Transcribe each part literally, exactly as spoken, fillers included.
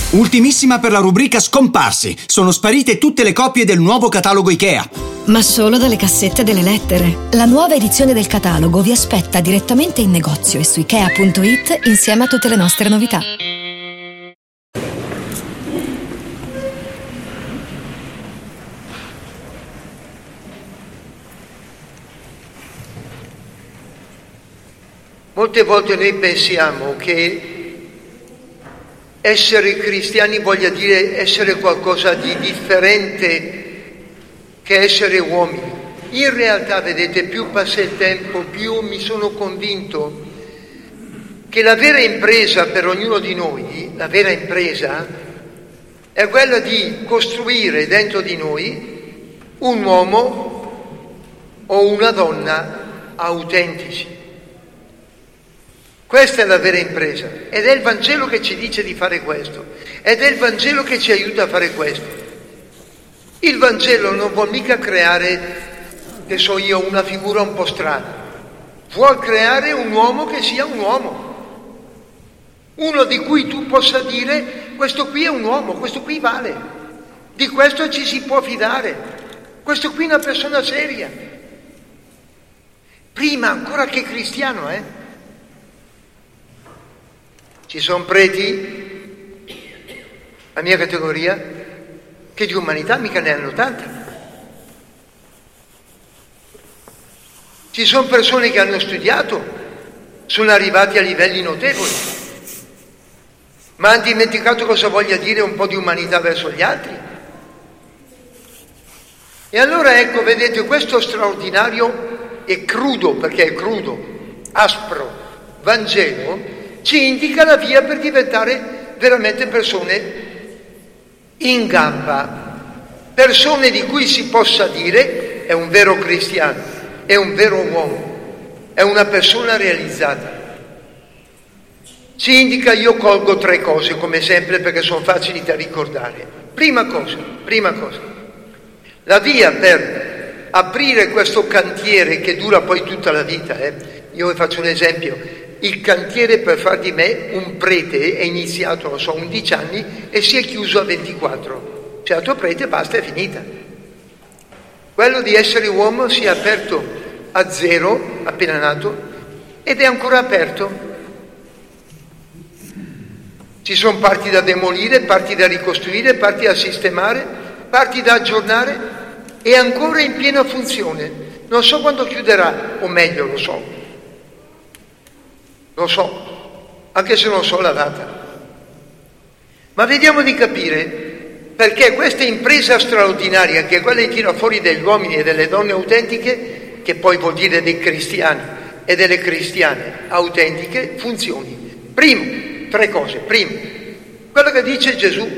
Ultimissima per la rubrica scomparsi. Sono sparite tutte le copie del nuovo catalogo Ikea. Ma solo dalle cassette delle lettere. La nuova edizione del catalogo vi aspetta direttamente in negozio e su ikea punto it insieme a tutte le nostre novità. Molte volte noi pensiamo che essere cristiani voglia dire essere qualcosa di differente che essere uomini. In realtà, vedete, più passa il tempo, più mi sono convinto che la vera impresa per ognuno di noi, la vera impresa, è quella di costruire dentro di noi un uomo o una donna autentici. Questa è la vera impresa ed è il Vangelo che ci dice di fare questo ed è il Vangelo che ci aiuta a fare questo. Il Vangelo non vuol mica creare, che so io, una figura un po' strana, vuol creare un uomo che sia un uomo, uno di cui tu possa dire questo qui è un uomo, questo qui vale, di questo ci si può fidare, questo qui è una persona seria, prima ancora che cristiano, eh? Ci sono preti, la mia categoria, che di umanità mica ne hanno tanta. Ci sono persone che hanno studiato, sono arrivati a livelli notevoli, ma hanno dimenticato cosa voglia dire un po' di umanità verso gli altri. E allora ecco, vedete, questo straordinario e crudo, perché è crudo, aspro, Vangelo, ci indica la via per diventare veramente persone in gamba, persone di cui si possa dire è un vero cristiano, è un vero uomo, è una persona realizzata. Ci indica, io colgo tre cose come sempre perché sono facili da ricordare. Prima cosa, prima cosa, la via per aprire questo cantiere che dura poi tutta la vita, eh? Io vi faccio un esempio. Il cantiere per far di me un prete è iniziato, non so, undici anni e si è chiuso a ventiquattro. Certo prete, basta, è finita. Quello di essere uomo si è aperto a zero, appena nato, ed è ancora aperto. Ci sono parti da demolire, parti da ricostruire, parti da sistemare, parti da aggiornare, e ancora in piena funzione. Non so quando chiuderà, o meglio, lo so. Lo so, anche se non so la data. Ma vediamo di capire perché questa impresa straordinaria, che è quella di tirare fuori degli uomini e delle donne autentiche, che poi vuol dire dei cristiani e delle cristiane autentiche, funzioni. Primo, tre cose. Primo, quello che dice Gesù: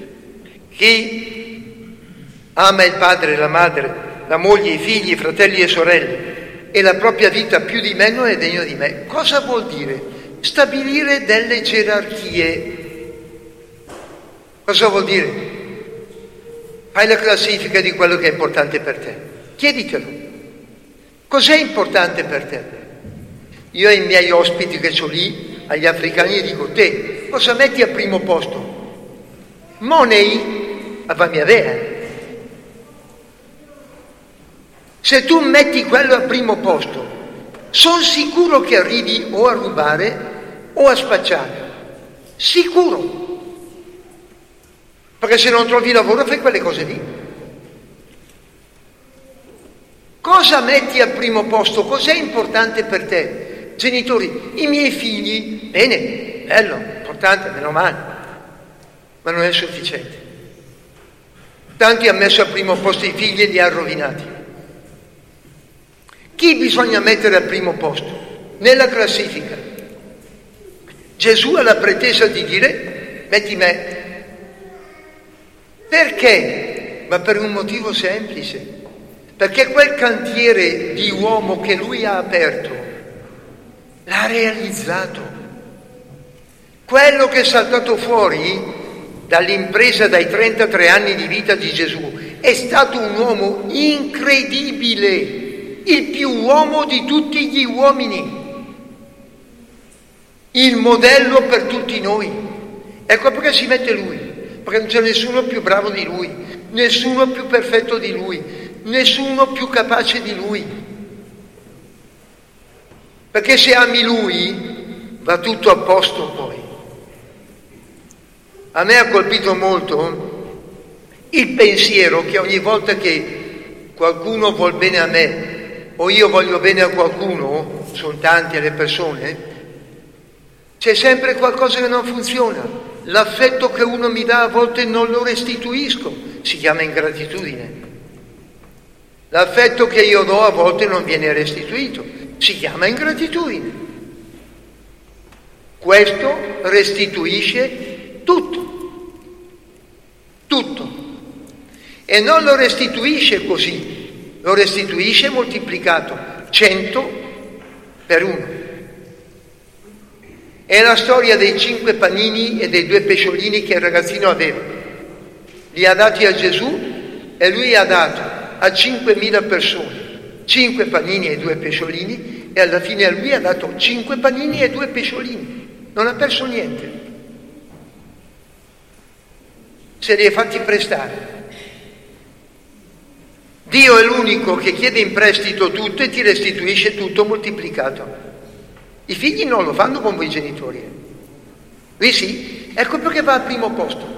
chi ama il padre, la madre, la moglie, i figli, i fratelli e sorelle e la propria vita più di me non è degno di me. Cosa vuol dire? Stabilire delle gerarchie. Cosa vuol dire? Fai la classifica di quello che è importante per te. Chieditelo. Cos'è importante per te? Io ai miei ospiti che sono lì, agli africani, dico: te, cosa metti al primo posto? Money? Ma fammi avere. Se tu metti quello al primo posto, sono sicuro che arrivi o a rubare o a spacciare. Sicuro. Perché se non trovi lavoro fai quelle cose lì. Cosa metti al primo posto? Cos'è importante per te? Genitori, i miei figli, bene, bello, importante, meno male, ma non è sufficiente. Tanti hanno messo al primo posto i figli e li ha rovinati. Chi bisogna mettere al primo posto nella classifica? Gesù ha la pretesa di dire: metti me. Perché? Ma per un motivo semplice, perché quel cantiere di uomo che lui ha aperto l'ha realizzato. Quello che è saltato fuori dall'impresa, dai trentatré anni di vita di Gesù, è stato un uomo incredibile, il più uomo di tutti gli uomini, il modello per tutti noi, Ecco perché si mette lui, perché non c'è nessuno più bravo di lui, nessuno più perfetto di lui, nessuno più capace di lui. Perché se ami lui va tutto a posto poi. A me ha colpito molto il pensiero che ogni volta che qualcuno vuol bene a me o io voglio bene a qualcuno, sono tante le persone, c'è sempre qualcosa che non funziona. L'affetto che uno mi dà a volte non lo restituisco, si chiama ingratitudine. L'affetto che io do a volte non viene restituito, si chiama ingratitudine. Questo restituisce tutto, tutto. E non lo restituisce così, lo restituisce moltiplicato, cento per uno. È la storia dei cinque panini e dei due pesciolini che il ragazzino aveva. Li ha dati a Gesù e lui ha dato a cinquemila persone cinque panini e due pesciolini e alla fine a lui ha dato cinque panini e due pesciolini. Non ha perso niente. Se li è fatti prestare. Dio è l'unico che chiede in prestito tutto e ti restituisce tutto moltiplicato. I figli non lo fanno con voi genitori. Lui sì, ecco perché va al primo posto.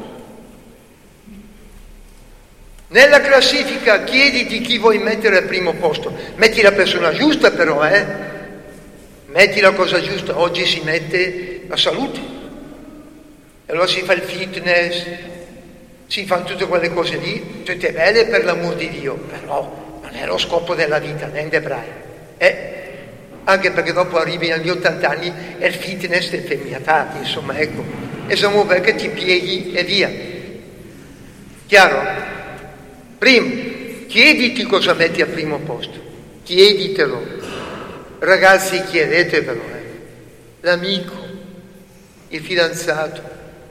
Nella classifica chiediti chi vuoi mettere al primo posto. Metti la persona giusta però, eh? Metti la cosa giusta. Oggi si mette la salute. E allora si fa il fitness, si fanno tutte quelle cose lì, tutte belle per l'amor di Dio, però non è lo scopo della vita, né debrai. Eh? Anche perché dopo arrivi agli ottanta anni e il fitness è femminatato, insomma, ecco. E siamo perché ti pieghi e via. Chiaro? Primo, chiediti cosa metti al primo posto. Chieditelo. Ragazzi, chiedetevelo. Eh. L'amico, il fidanzato,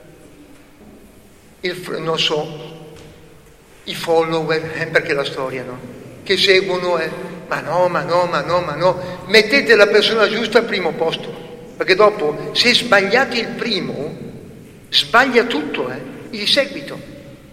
il, non so, i follower, eh, perché la storia, no? Che seguono, eh. Ma no, ma no, ma no, ma no. Mettete la persona giusta al primo posto. Perché dopo, se sbagliate il primo, sbaglia tutto, eh, il seguito.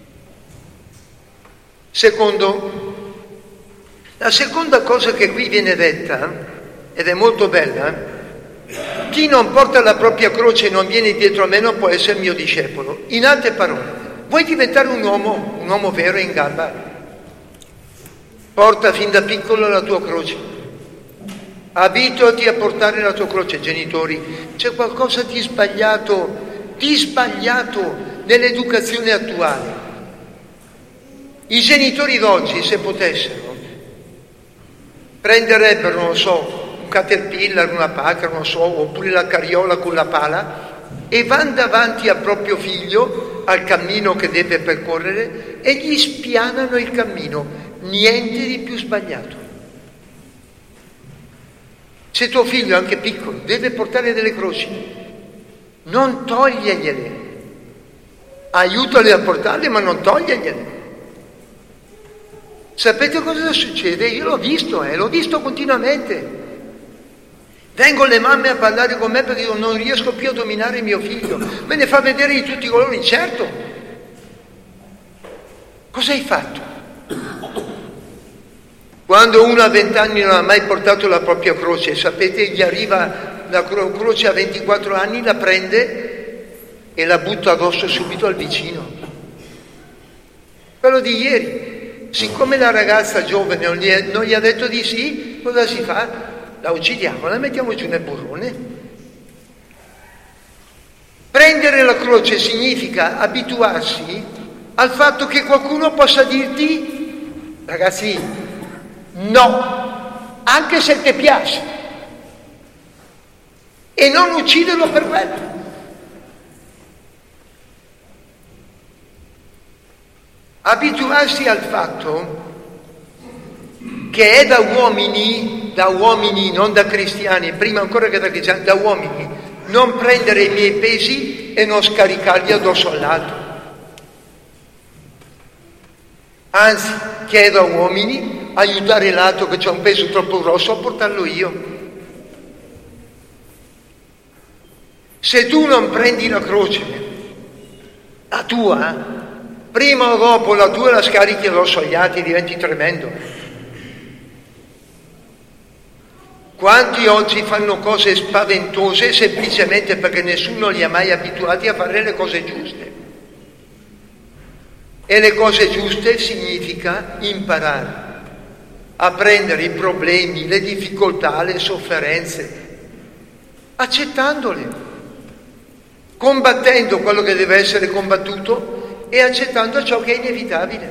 Secondo, la seconda cosa che qui viene detta, ed è molto bella, chi non porta la propria croce e non viene dietro a me non può essere mio discepolo. In altre parole, vuoi diventare un uomo, un uomo vero in gamba? Porta fin da piccolo la tua croce. Abituati a portare la tua croce, genitori. C'è qualcosa di sbagliato, di sbagliato nell'educazione attuale. I genitori d'oggi, se potessero, prenderebbero, non so, un caterpillar, una pacca, non so, oppure la carriola con la pala e vanno davanti al proprio figlio, al cammino che deve percorrere e gli spianano il cammino. Niente di più sbagliato. Se tuo figlio, anche piccolo, deve portare delle croci, non togliergliele. Aiutali a portarle, ma non togliergliele. Sapete cosa succede? Io l'ho visto, eh, l'ho visto continuamente. Vengono le mamme a parlare con me perché io non riesco più a dominare mio figlio. Me ne fa vedere di tutti i colori, certo. Cosa hai fatto? Quando uno a vent'anni non ha mai portato la propria croce, sapete, gli arriva la cro- croce a ventiquattro anni, la prende e la butta addosso subito al vicino. Quello di ieri, siccome la ragazza giovane non gli, è, non gli ha detto di sì, cosa si fa? La uccidiamo, la mettiamo giù nel burrone. Prendere la croce significa abituarsi al fatto che qualcuno possa dirti, ragazzi, no, anche se ti piace, e non ucciderlo per quello. Abituarsi al fatto che è da uomini, da uomini, non da cristiani, prima ancora che da cristiani, da uomini, non prendere i miei pesi e non scaricarli addosso all'altro. Anzi, chiedo a uomini aiutare l'altro che c'ha un peso troppo grosso a portarlo io. Se tu non prendi la croce La tua, prima o dopo la tua la scarichi addosso agli altri, diventi tremendo. Quanti oggi fanno cose spaventose semplicemente perché nessuno li ha mai abituati a fare le cose giuste. E le cose giuste significa imparare a prendere i problemi, le difficoltà, le sofferenze, accettandole, combattendo quello che deve essere combattuto e accettando ciò che è inevitabile.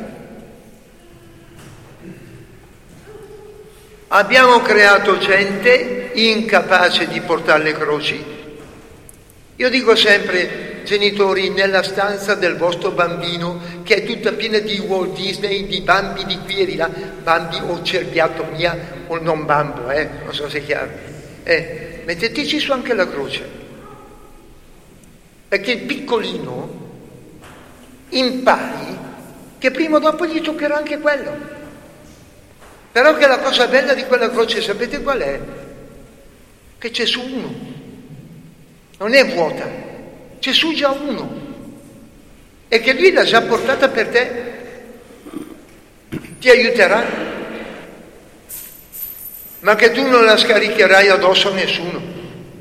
Abbiamo creato gente incapace di portare le croci. Io dico sempre, genitori, nella stanza del vostro bambino, che è tutta piena di Walt Disney, di Bambi di qui e di là, Bambi o cerbiatomia o non bambo, eh, non so se è chiaro, eh, metteteci su anche la croce, perché il piccolino impari che prima o dopo gli toccherà anche quello. Però che la cosa bella di quella croce, sapete qual è? Che c'è su uno, non è vuota, c'è su già uno, e che lui l'ha già portata per te, ti aiuterà, ma che tu non la scaricherai addosso a nessuno.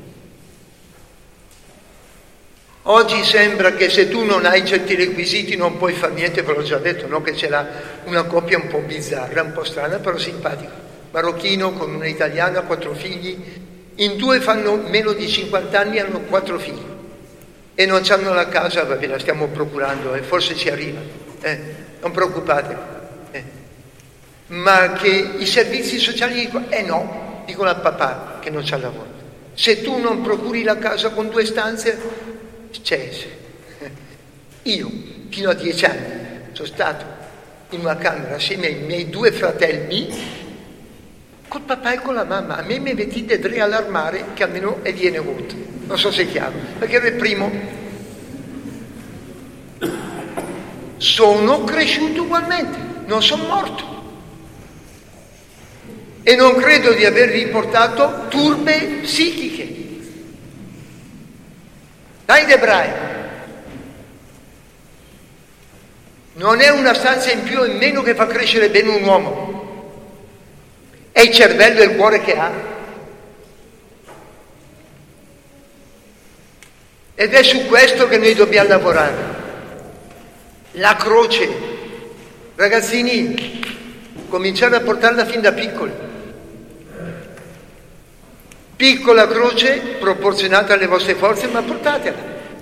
Oggi sembra che se tu non hai certi requisiti non puoi fare niente, ve l'ho già detto, no? Che c'è la, una coppia un po' bizzarra, un po' strana, però simpatica, marocchino con una italiana, quattro figli, in due fanno meno di cinquanta anni, hanno quattro figli e non hanno la casa, vabbè, la stiamo procurando e eh, forse ci arriva, eh, non preoccupate, eh. Ma che i servizi sociali dicono, eh no, dicono al papà che non c'ha lavoro, se tu non procuri la casa con due stanze, c'è. Io fino a dieci anni sono stato in una camera assieme ai miei due fratelli col papà e con la mamma. A me mi mettete tre all'armare che almeno è viene conto, non so se è chiaro, perché ero il primo. Sono cresciuto ugualmente, non sono morto e non credo di aver riportato turbe psichiche. Dai Debrai, non è una stanza in più o in meno che fa crescere bene un uomo, è il cervello e il cuore che ha. Ed è su questo che noi dobbiamo lavorare. La croce, ragazzini, cominciare a portarla fin da piccoli. Piccola croce proporzionata alle vostre forze, ma portatela.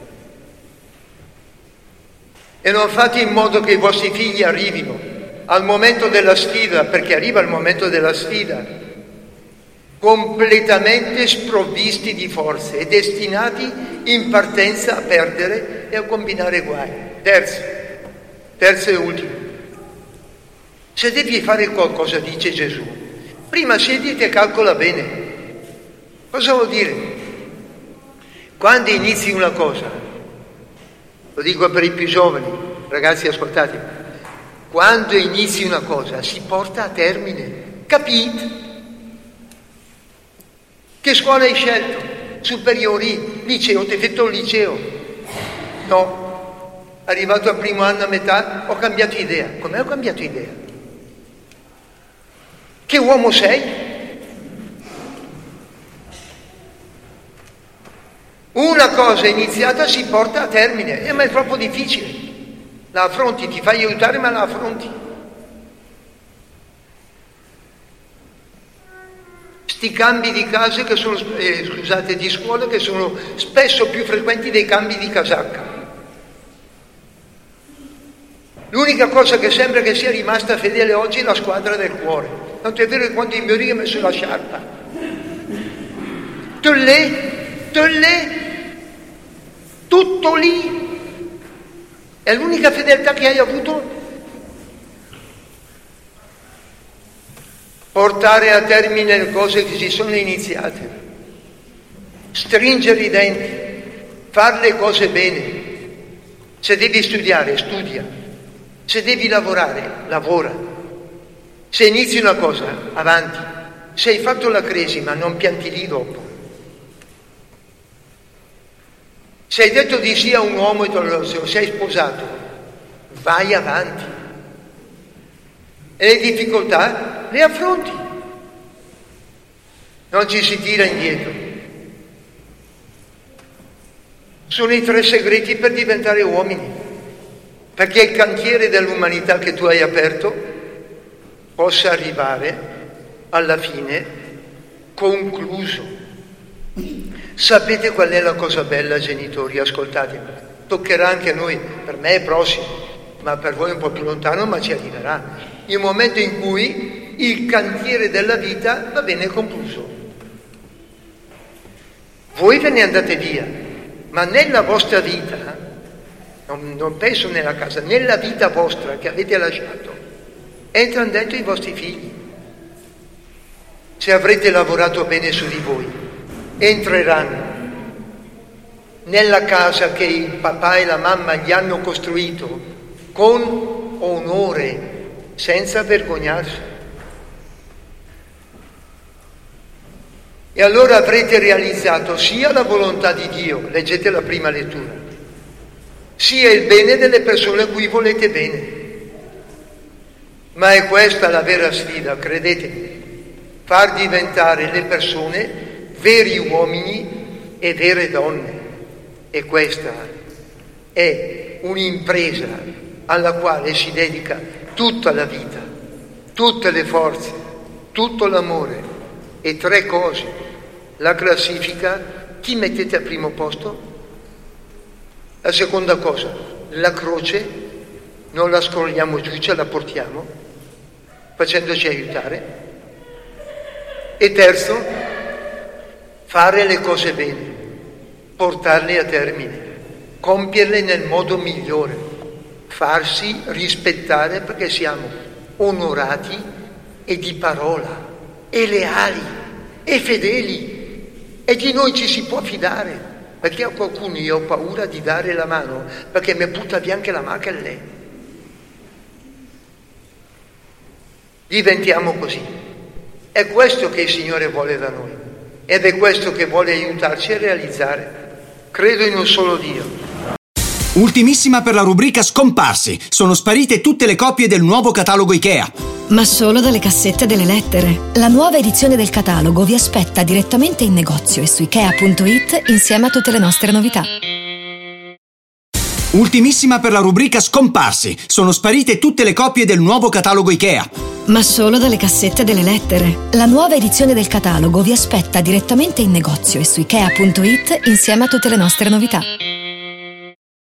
E non fate in modo che i vostri figli arrivino al momento della sfida, perché arriva il momento della sfida, completamente sprovvisti di forze e destinati in partenza a perdere e a combinare guai. Terzo, terzo e ultimo. Se devi fare qualcosa, dice Gesù, prima siediti e calcola bene. Cosa vuol dire? Quando inizi una cosa, lo dico per i più giovani, ragazzi ascoltate, quando inizi una cosa si porta a termine, capite? Che scuola hai scelto? Superiori, liceo, ti hai fatto un liceo? No, arrivato al primo anno a metà ho cambiato idea. Come ho cambiato idea? Che uomo sei? Una cosa iniziata si porta a termine, eh, ma è troppo difficile. La affronti, ti fai aiutare, ma la affronti. Sti cambi di case che sono, eh, scusate, di scuola, che sono spesso più frequenti dei cambi di casacca. L'unica cosa che sembra che sia rimasta fedele oggi è la squadra del cuore. Tanto è vero che quando in Mioria ha messo la sciarpa. Tollè, tollè, tutto lì. È l'unica fedeltà che hai avuto? Portare a termine le cose che si sono iniziate, stringere i denti, fare le cose bene. Se devi studiare, studia. Se devi lavorare, lavora. Se inizi una cosa, avanti. Se hai fatto la cresima, non pianti lì dopo. Se hai detto di sì a un uomo e te lo sei sposato, vai avanti. E le difficoltà le affronti. Non ci si tira indietro. Sono i tre segreti per diventare uomini, perché il cantiere dell'umanità che tu hai aperto possa arrivare alla fine concluso. Sapete qual è la cosa bella, genitori? Ascoltatemi, toccherà anche a noi, per me è prossimo, ma per voi è un po' più lontano, ma ci arriverà. Il momento in cui il cantiere della vita va bene concluso. Voi ve ne andate via, ma nella vostra vita, non, non penso nella casa, nella vita vostra che avete lasciato, entrano dentro i vostri figli. Se avrete lavorato bene su di voi, entreranno nella casa che il papà e la mamma gli hanno costruito con onore, senza vergognarsi. E allora avrete realizzato sia la volontà di Dio, leggete la prima lettura, sia il bene delle persone a cui volete bene. Ma è questa la vera sfida, credetemi, far diventare le persone veri uomini e vere donne. E questa è un'impresa alla quale si dedica tutta la vita, tutte le forze, tutto l'amore. E tre cose, la classifica, chi mettete al primo posto? La seconda cosa, la croce, non la scrolliamo giù, ce la portiamo, facendoci aiutare. E terzo, fare le cose bene, portarle a termine, compierle nel modo migliore, farsi rispettare perché siamo onorati e di parola, e leali, e fedeli, e di noi ci si può fidare, perché a qualcuno io ho paura di dare la mano, perché mi butta via anche la macchia lei. Diventiamo così. È questo che il Signore vuole da noi. Ed è questo che vuole aiutarci a realizzare. Credo in un solo Dio. Ultimissima per la rubrica scomparsi. Sono sparite tutte le copie del nuovo catalogo IKEA. Ma solo dalle cassette delle lettere. La nuova edizione del catalogo vi aspetta direttamente in negozio e su ikea punto it insieme a tutte le nostre novità. Ultimissima per la rubrica scomparsi. Sono sparite tutte le copie del nuovo catalogo IKEA. Ma solo dalle cassette delle lettere. La nuova edizione del catalogo vi aspetta direttamente in negozio e su ikea punto it insieme a tutte le nostre novità.